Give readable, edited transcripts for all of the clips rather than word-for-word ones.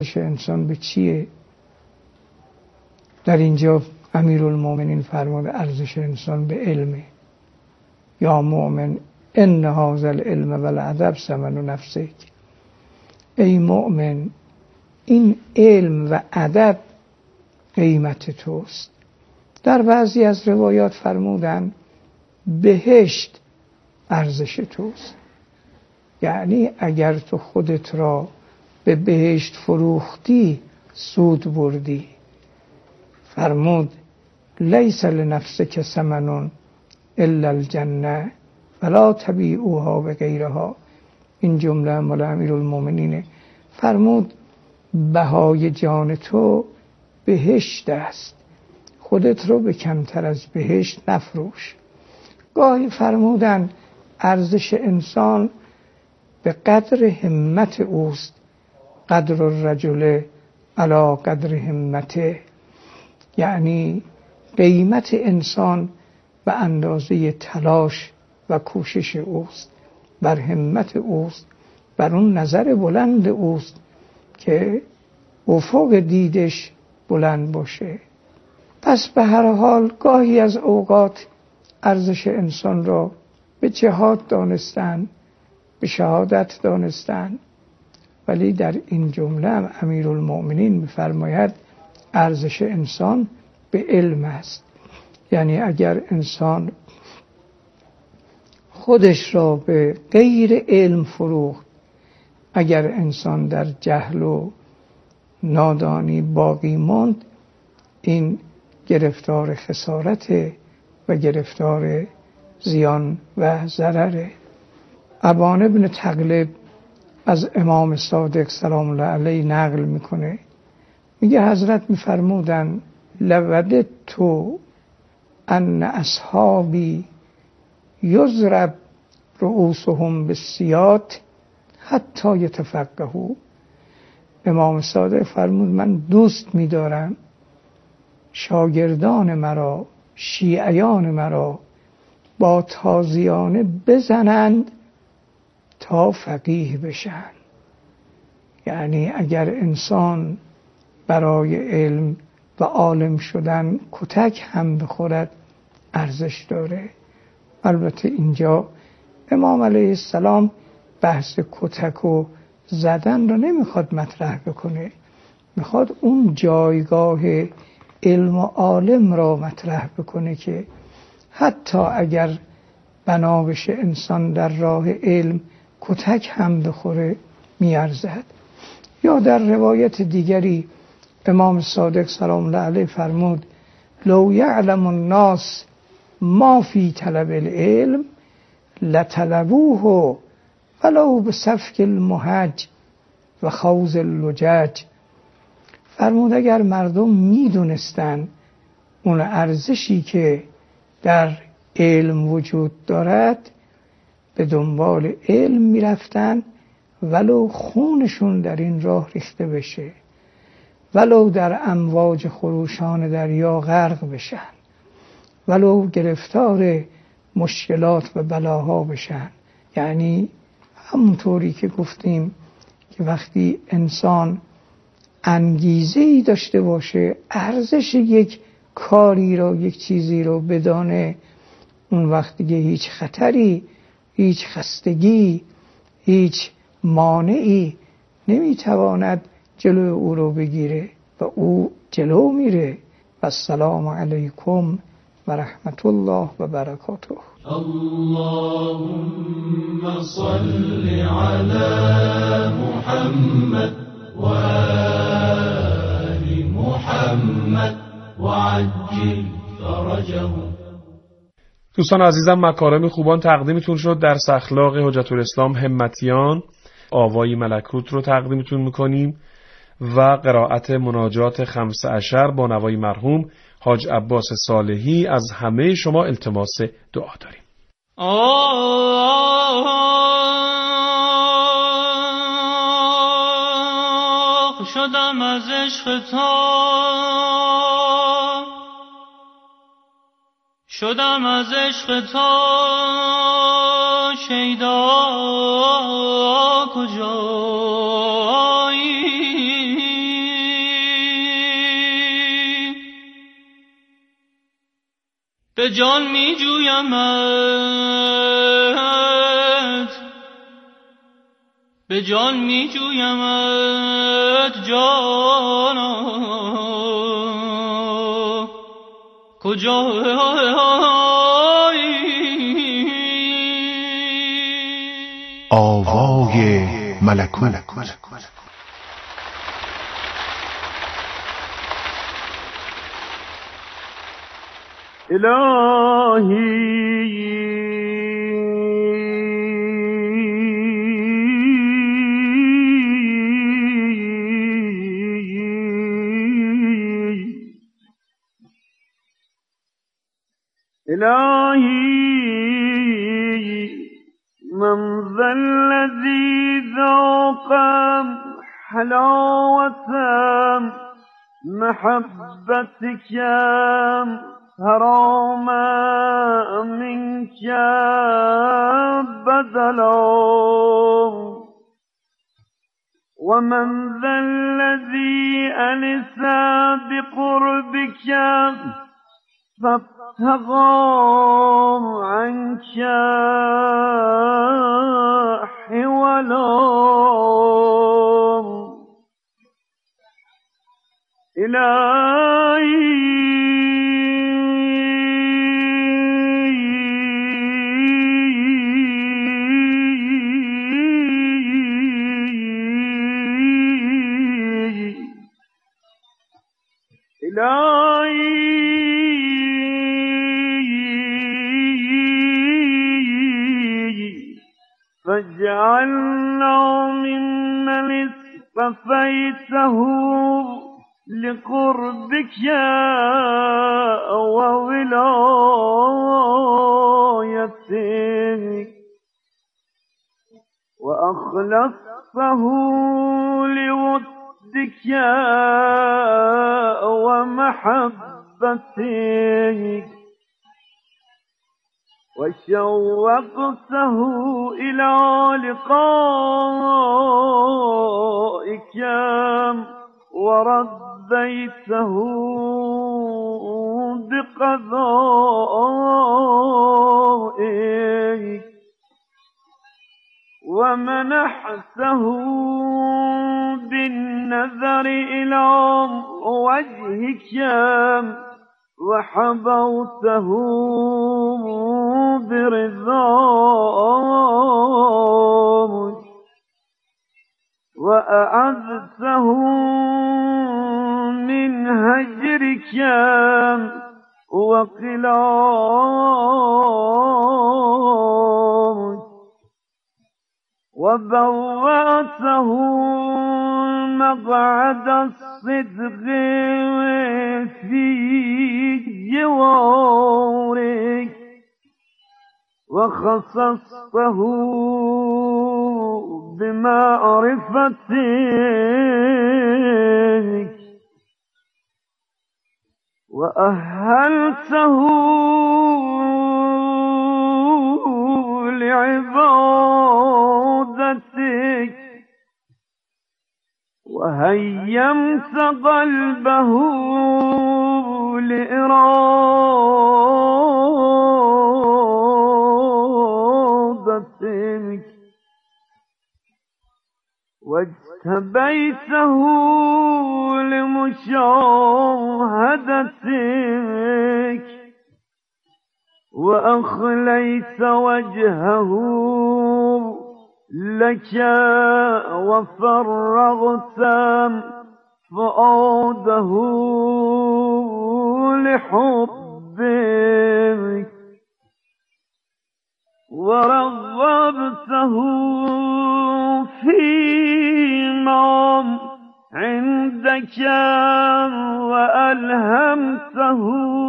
انسان به چیه؟ در اینجا امیرالمومنین فرمود ارزش انسان به علمه. یا مؤمن ان هذا العلم والادب ثمن نفسک. ای مؤمن این علم و ادب قیمت توست. در بعضی از روایات فرمودن بهشت ارزش توست. یعنی اگر تو خودت را به بهشت فروختی سود بردی. فرمود لیس لنفسک ثمن الا الجنه ولا تبیعوها بغیرها. این جمله مال امیرالمومنینه. فرمود بهای جان تو بهشت است، خودت رو به کمتر از بهشت نفروش. گاهی فرمودن ارزش انسان به قدر همت اوست. قدر الرجل علی قدر همته. یعنی قیمت انسان به اندازه تلاش و کوشش اوست، بر همت اوست، بر اون نظر بلند اوست که افق دیدش بلند باشه. پس به هر حال گاهی از اوقات ارزش انسان را به جهاد دانستن، به شهادت دانستن، ولی در این جمله هم امیرالمؤمنین می‌فرماید ارزش انسان به علم است. یعنی اگر انسان خودش را به غیر علم فروخت، اگر انسان در جهل و نادانی باقی ماند، این گرفتار خسارت و گرفتار زیان و ضرره. ابان بن تغلب از امام صادق سلام الله علیه نقل میکنه، میگه حضرت میفرمودن لوددت ان اصحابی یضرب رؤوسهم بالسیاط حتی یتفقهوا. امام صادق فرمود من دوست می‌دارم شاگردان مرا، شیعیان مرا با تازیانه بزنند تا فقیه بشن. یعنی اگر انسان برای علم و عالم شدن کتک هم بخورد ارزش داره. البته اینجا امام علیه السلام بحث کتک و زدن رو نمیخواد مطرح بکنه، میخواد اون جایگاه علم و عالم را مطرح بکنه که حتی اگر بنا بشه انسان در راه علم کتک هم بخوره میارزد. یا در روایت دیگری امام صادق سلام الله علیه فرمود لو یعلم الناس ما فی طلب العلم لطلبوه ولو بسفک المهج و خوض اللجاج. فرمود اگر مردم میدونستن اون ارزشی که در علم وجود دارد به دنبال علم میرفتن ولو خونشون در این راه ریخته بشه، ولو در امواج خروشان دریا غرق بشن، ولو گرفتار مشکلات و بلاها بشن. یعنی همونطوری که گفتیم که وقتی انسان انگیزه‌ای داشته باشه، ارزش یک کاری رو، یک چیزی رو بدانه، اون وقت دیگه هیچ خطری، هیچ خستگی، هیچ مانعی نمیتواند جلو او رو بگیره و او جلو میره. و السلام علیکم و رحمت الله و برکاته. اللهم صل علی محمد و آل محمد و عجل فرجهم. دوستان عزیزم، مکارم خوبان تقدیمتون شد. درس اخلاق حجت الاسلام همتیان آوای ملکوت رو تقدیمتون میکنیم و قرائت مناجات 15 با نوای مرحوم حاج عباس صالحی. از همه شما التماس دعا داریم. شدم از عشق تا شیدا کجایی به جان می جویمت، به جان می جویمت جانا، کجایی؟ آوای ملکوت. الهی إلهي من ذا الذي ذاق حلاوة محبتك حرام منك بدلا، ومن ذا الذي أنس بقربك فابتغى عنك حولا. فاجعلنا ممن اصطفيته لقربك وولايتك، وأخلصته لودك ومحبتك، وشوقته إلى لقائك ورديته بقضائك، ومنحته بالنظر إلى وجهك وحبوته برضاك، وأعذته من هجرك وقلاك، وبوأته مقعد الصدق في جوارك، وخصصته بمعرفتك، وأهلته لعبادتك، وهيمت قلبه لإرادتك، واجتبيته لمشاهدتك، وأخليت وجهه لك وفرغت فؤاده لحبك، ورغبته فيما عندك وألهمته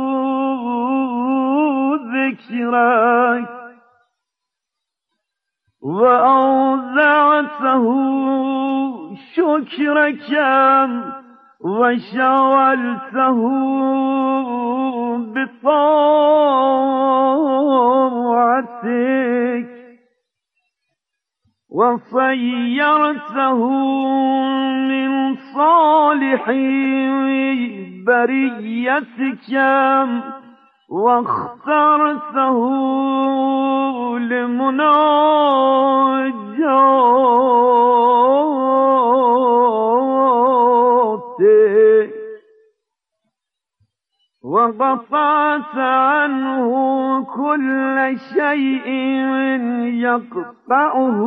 ذكرك، وأوزعته شكرك، وشغلته بطاعتك، وصيرته من صالح بريتك واخترته لمناجاته وقطعت عنه كل شيء يقطعه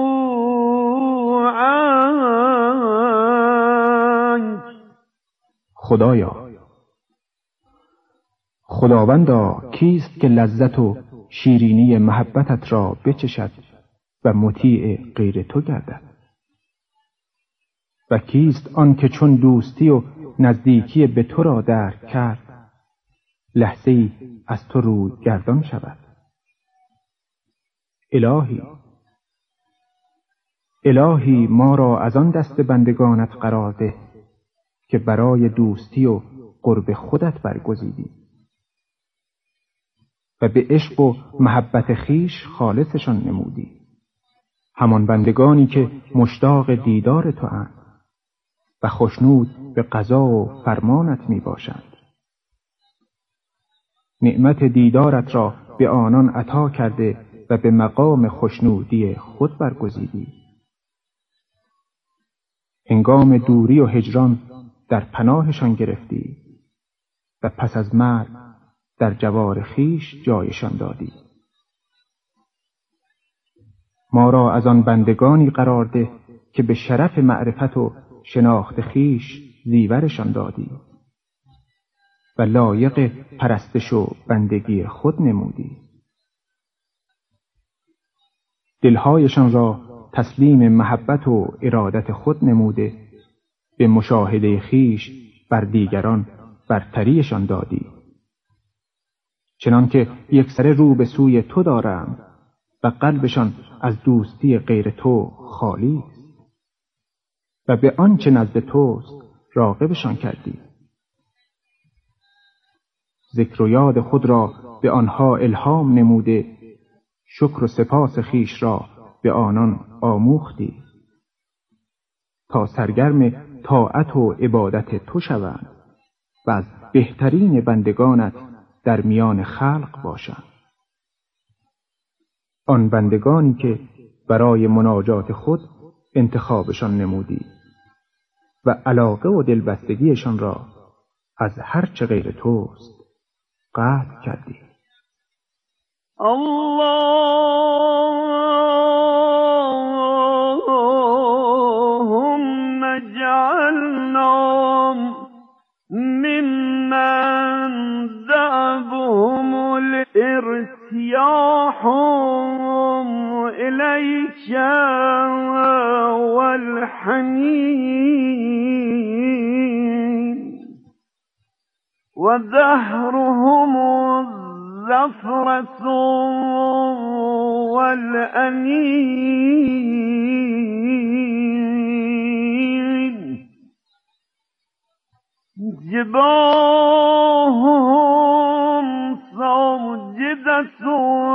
عنك. خدایا، خداوندا، کیست که لذت و شیرینی محبتت را بچشد و مطیع غیر تو گردد؟ و کیست آن که چون دوستی و نزدیکی به تو را درک کرد، لحظه‌ای از تو روی گردان شود؟ الهی ما را از آن دست بندگانت قرار ده که برای دوستی و قرب خودت برگزیدی و به عشق و محبت خیش خالصشان نمودی، همان بندگانی که مشتاق دیدار تو اند و خوشنود به قضا و فرمانت می باشند. نعمت دیدارت را به آنان عطا کرده و به مقام خوشنودی خود برگزیدی. هنگام دوری و هجران در پناهشان گرفتی و پس از مرگ در جوار خیش جایشان دادی. ما را از آن بندگانی قرار ده که به شرف معرفت و شناخت خیش زیورشان دادی و لایق پرستش و بندگی خود نمودی. دلهایشان را تسلیم محبت و ارادت خود نموده، به مشاهده خیش بر دیگران برتریشان دادی، چنان که یک سره رو به سوی تو دارند و قلبشان از دوستی غیر تو خالی است و به آنچه نزد توست راغبشان کردی. ذکر و یاد خود را به آنها الهام نموده، شکر و سپاس خیش را به آنان آموختی تا سرگرم طاعت و عبادت تو شوند و از بهترین بندگانت در میان خلق باشند. آن بندگانی که برای مناجات خود انتخابشان نمودی و علاقه و دلبستگیشان را از هر چه غیر توست قطع کردی. اللهم اجعلنا ممن دعبهم الارتياح إليك والحنين ودهرهم الزفرة والأنين جباههم ساجدة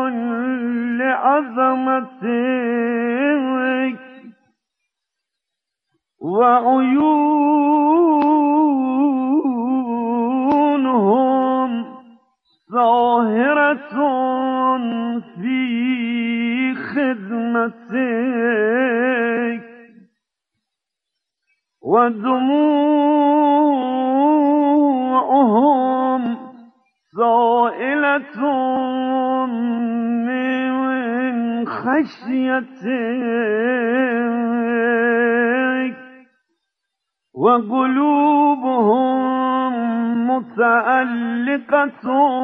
لعظمتك وعيونهم ظاهرة في خدمتك ودموعهم سائلة من خشيتك وقلوبهم متعلقة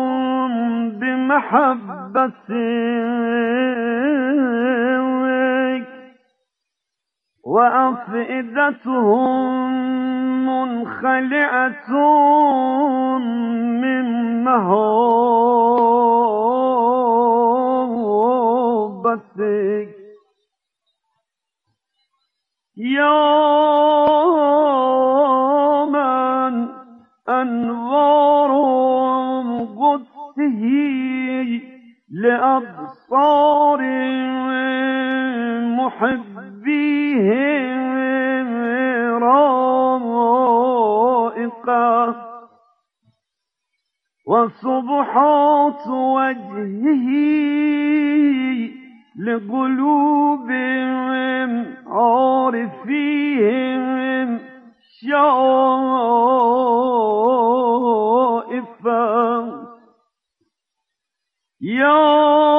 بمحبتك وأفئدتهم منخلعة من محبتك يا من أنوار قدسه لأبصار محبيه رائقة وصبحات وجهه لقلوبهم عارفين شائفا يا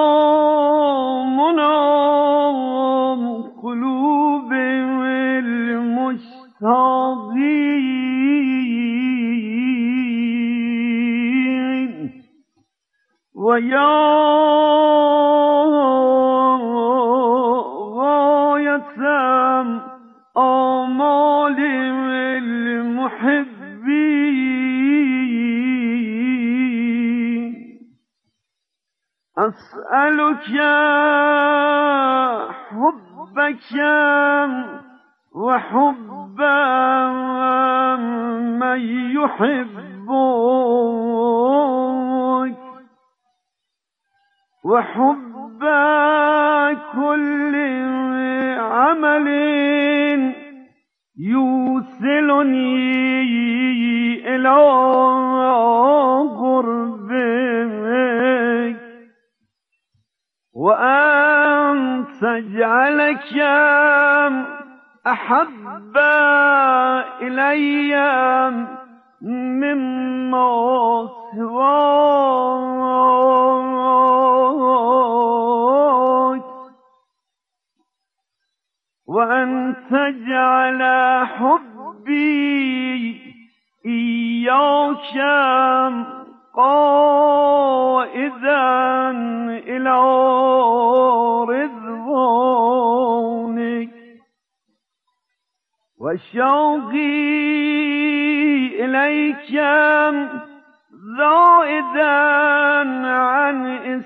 منام قلوب المشتاقين ويا غاية آمال المحبين أسألك حبك وحب من يحبك وحب كل عمل يوصلني إلى قربك وأن تجعلك أحب إلي مما سواك وأن تجعل حبي إياك قائدا إلى رضوانك وشوقي إليك زائدا عن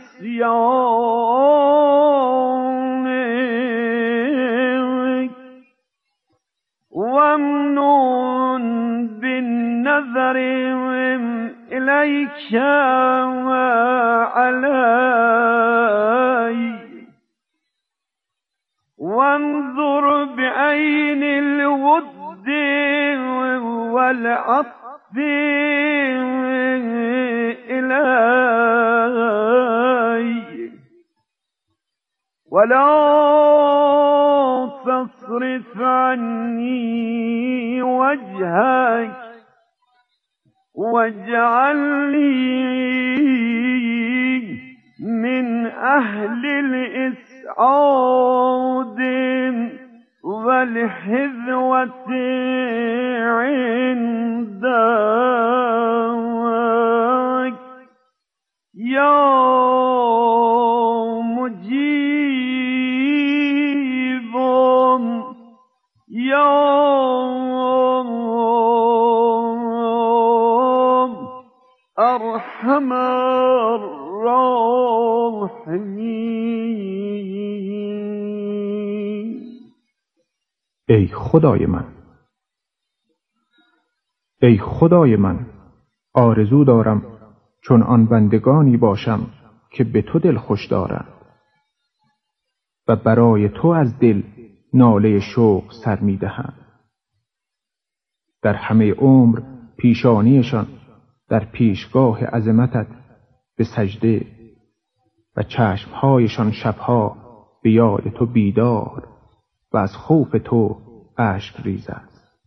إسيانك وامنون بالنظر إليك علي وانظر بعين الود والعطف إلي ولا تصرف عني وجهك واجعلني من أهل الإسعاد والحذوة عندك يا مجيب يا أرحم الراحمين. ای خدای من، ای خدای من، آرزو دارم چون آن بندگانی باشم که به تو دل خوش دارند و برای تو از دل ناله شوق سر می دهند. در همه عمر پیشانیشان در پیشگاه عظمتت به سجده و چشمهایشان شبها به یاد تو بیدار و از خوف تو اشک ریز است.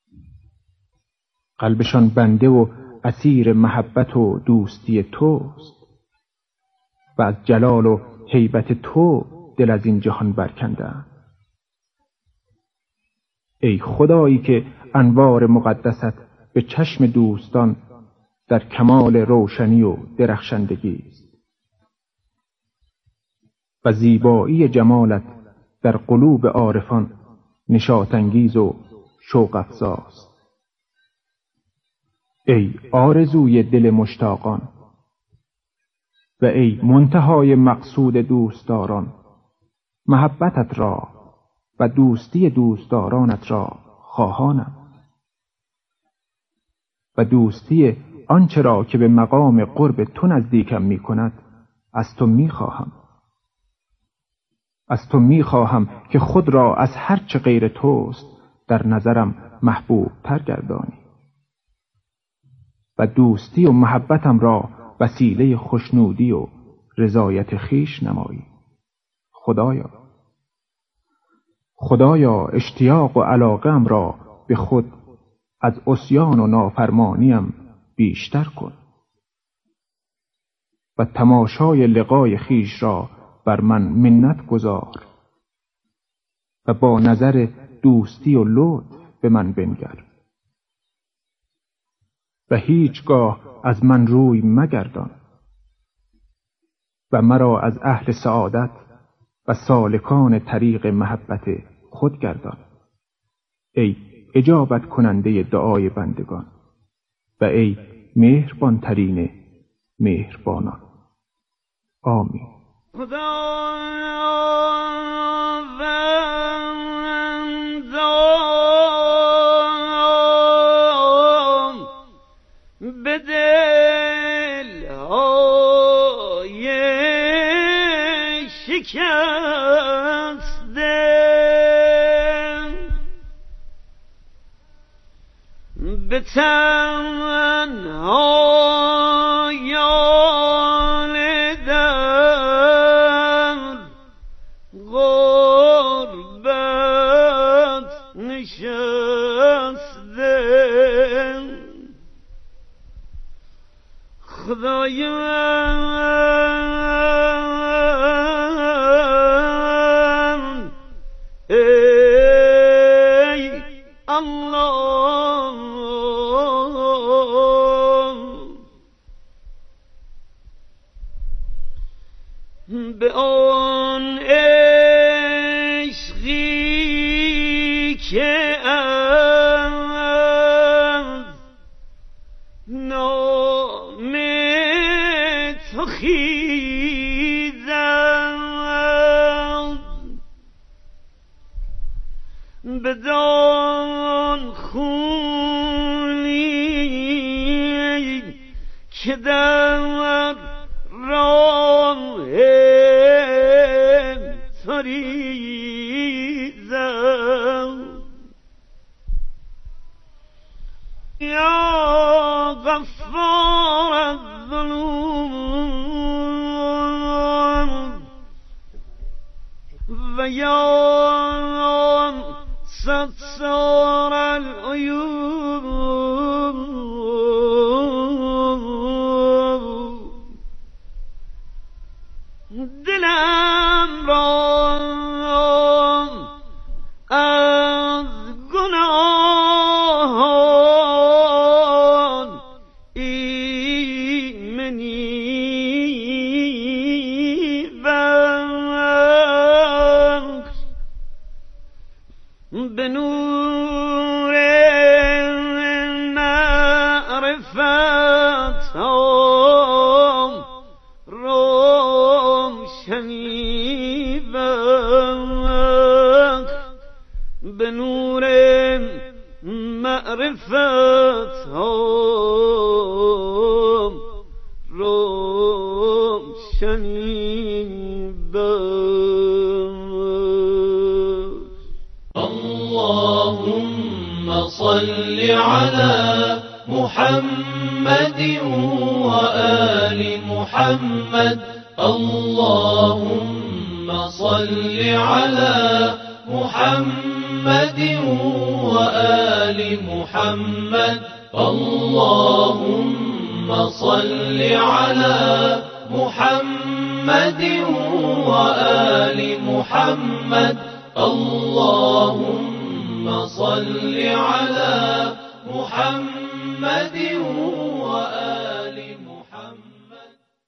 قلبشان بنده و اسیر محبت و دوستی توست و از جلال و هیبت تو دل از این جهان برکندند. ای خدایی که انوار مقدست به چشم دوستان در کمال روشنی و درخشندگی است و زیبایی جمالت در قلوب عارفان نشاط انگیز و شوق افزاست. ای آرزوی دل مشتاقان و ای منتهای مقصود دوستداران، محبتت را و دوستی دوستدارانت را خواهانم و دوستی آنچه را که به مقام قرب تو نزدیکم می کند از تو می خواهم. از تو می خواهم که خود را از هر چه غیر توست در نظرم محبوب تر گردانی و دوستی و محبتم را وسیله خوشنودی و رضایت خویش نمایی. خدایا اشتیاق و علاقه‌ام را به خود از عصیان و نافرمانیم بیشتر کن و تماشای لقای خویش را بر من منت گذار و با نظر دوستی و لطف به من بنگر و هیچگاه از من روی مگردان و مرا از اهل سعادت و سالکان طریق محبت خود گردان. ای اجابت کننده دعای بندگان و ای مهربان ترین مهربانان. آمین. به دل‌های شکسته به تنهایان در غربت نشسته خدایم ای الله به آن عشقی که از نام تو خیزد بدان خونی که در راه تو ریزد یا غفار الذنوب و یا ستار العیوب دلم را از گناهان ایمنی بخش به نور معرفت روشنی بخش به نور معرفت روشنی بخش. اللهم صل على محمد وآل محمد. اللهم صل على محمد وآل محمد. اللهم صل على محمد وآل محمد. اللهم صل على محمد وآل محمد.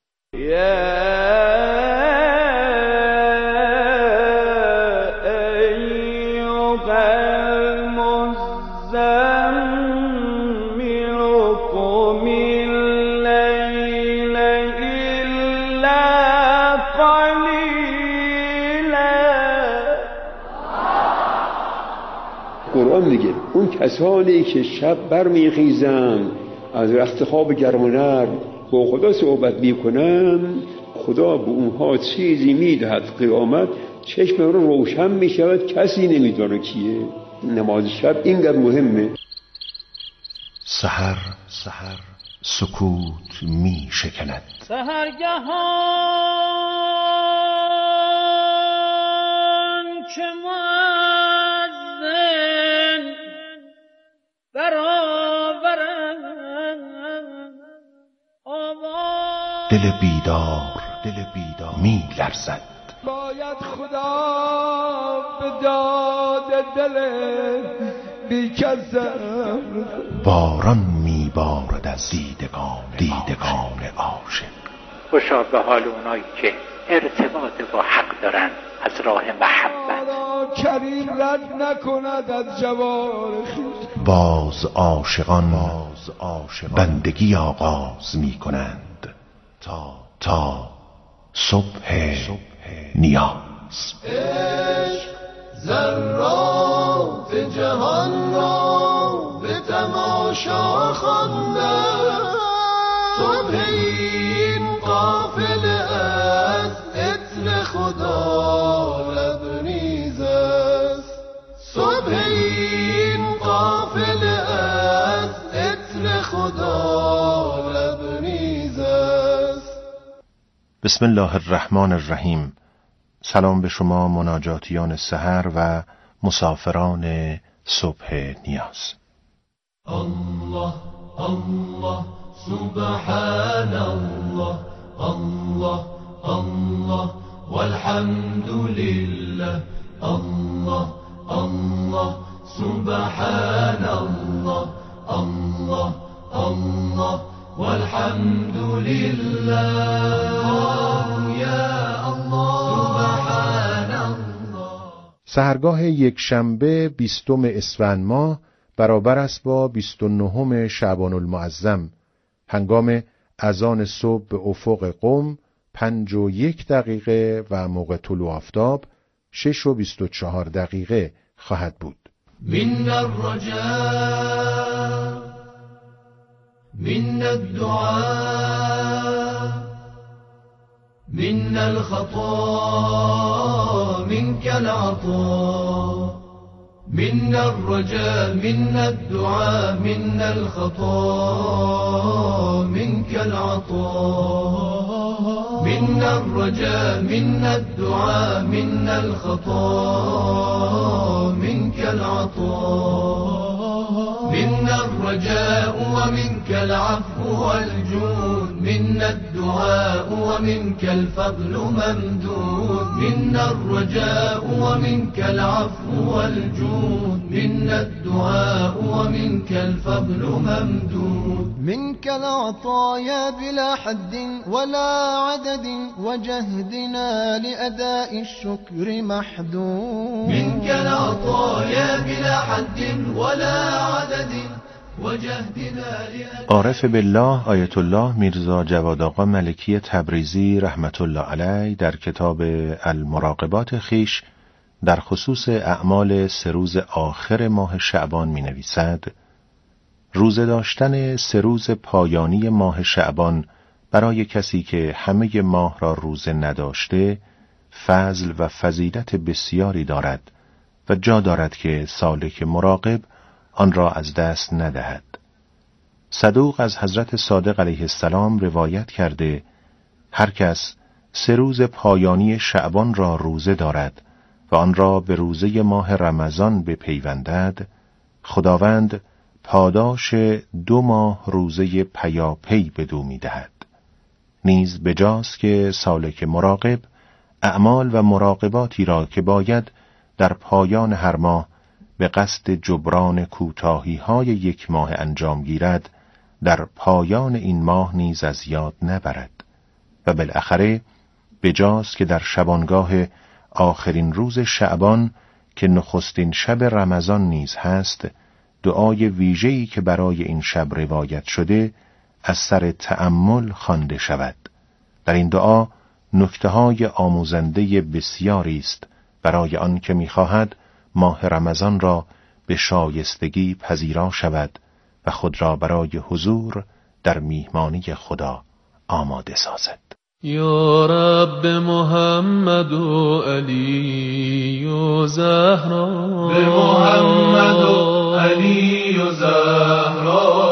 قرآن میگه اون کسانی که شب برمیخیزند از رخت خواب گرم و نرم با خدا صحبت میکنن، خدا به اونها چیزی میدهد قیامت چشم رو روشن میشود، کسی نمیدونه کیه. نماز شب اینقدر مهمه. سحر سکوت می شکند. سحرگهان که مؤذن برآورد آواز، دل بیدار می لرزد. باید خدا به داد دل بیکسم. باران می بارد از دیدگان عاشق. خوشا به حال اونایی که ارتباط با حق دارن از راه محبت. کریم رد نکند از جوار خویش. باز عاشقان بندگی آغاز می کنند تا صبح نیاز. عشق ذرات جهان را به تماشا خوانده، صبح این قافله از عطر خدا لبریز است. صبح این قافله از عطر خدا لبریز است. بسم الله الرحمن الرحیم. سلام به شما مناجاتیان سحر و مسافران صبح نیاز. الله الله سبحان الله، الله الله والحمد لله، الله الله سبحان الله، الله الله والحمد لله یا الله سبحان الله. سحرگاه یک شنبه 20 اسفند ماه برابر است با 29 شعبان المعظم. هنگام اذان صبح به افق قم 5:01 و موقع طلوع آفتاب 6:24 خواهد بود. من الرجاء من الدعاء من الخطا منك العطاء. من الرجاء من الدعاء من الخطا منك العطاء. من الرجاء من الدعاء من الخطا منك العطاء. من الرجاء ومنك العفو والجود، من الدعاء ومنك الفضل ممدود. من الرجاء ومنك العفو والجود، من الدعاء ومنك الفضل ممدود. منك العطايا بلا حد ولا عدد، وجهدنا لأداء الشكر محدود. منك العطايا بلا حد ولا عدد وجهدنا لأداء. عارف بالله آیت الله میرزا جواد آقا ملکی تبریزی رحمت الله علیه در کتاب المراقبات خویش در خصوص اعمال 3 روز آخر ماه شعبان می نویسد: روزه داشتن 3 روز پایانی ماه شعبان برای کسی که همه ماه را روزه نداشته فضل و فضیلت بسیاری دارد و جا دارد که سالک مراقب آن را از دست ندهد. صدوق از حضرت صادق علیه السلام روایت کرده هر کس 3 روز پایانی شعبان را روزه دارد و آن را به روزه ماه رمضان بپیوندد، خداوند پاداش 2 ماه روزه پیاپی بدو می‌دهد. نیز بجاست که سالک مراقب اعمال و مراقباتی را که باید در پایان هر ماه به قصد جبران کوتاهی‌های 1 ماه انجام گیرد، در پایان این ماه نیز از یاد نبرد و بالاخره بجاست که در شبانگاه آخرین روز شعبان که نخستین شب رمضان نیز هست، دعای ویژه‌ای که برای این شب روایت شده از سر تأمل خوانده شود. در این دعا نکته‌های آموزنده بسیاری است برای آن که می‌خواهد ماه رمضان را به شایستگی پذیرا شود و خود را برای حضور در میهمانی خدا آماده سازد. یا رب محمد و علی و زهرا، به محمد و علی و زهرا